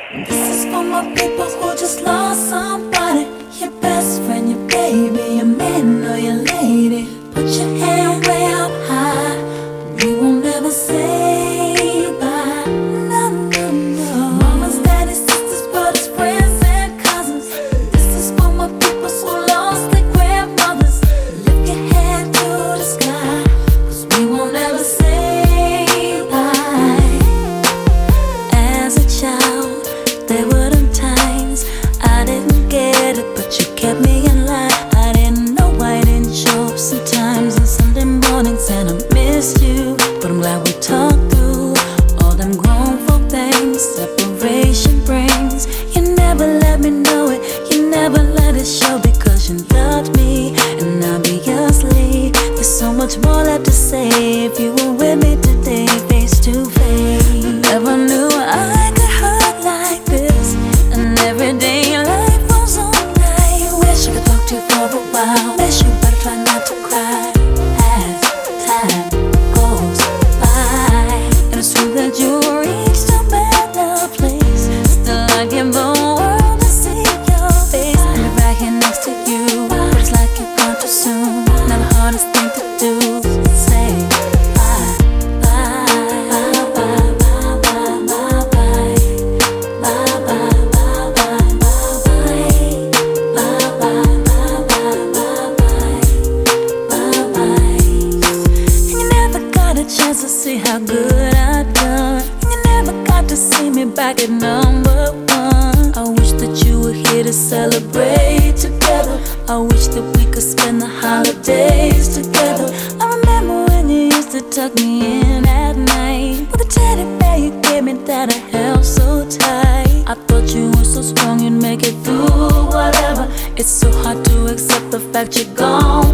This is for my people who just lost somebody. Your best friend, your baby, your man or your lady. Put your hand way up high. We won't ever say bye. No, no, no. Mamas, daddies, sisters, brothers, friends, and cousins. This is for my people who lost their grandmothers. Lift your hand to the sky, 'cause we won't ever say bye. As a child, there were them times I didn't get it, but you kept me in line. I didn't know I didn't show up sometimes on Sunday mornings, and I missed you. But I'm glad we talked through all them grown folk things separation brings. You never let me know it, you never let it show, because you loved me and obviously there's so much more left to say. If you were with me today, face to face, never knew I could hurt like this. And everyday life goes on. I wish I could talk to you for a while. Wish you better try not to cry as time goes by. And it's true that you reached a better place. Still I give the world to see your face. And I'm right here next to you, but it's like you're gone too soon. Not the hardest thing to do, say bye, bye, bye, bye, bye, bye, bye. Chance to see how good I've done. You never got to see me back at number one. I wish that you were here to celebrate together. I wish that we could spend the holidays together. I remember when you used to tuck me in at night with a teddy bear you gave me that I held so tight. I thought you were so strong you'd make it through whatever. It's so hard to accept the fact you're gone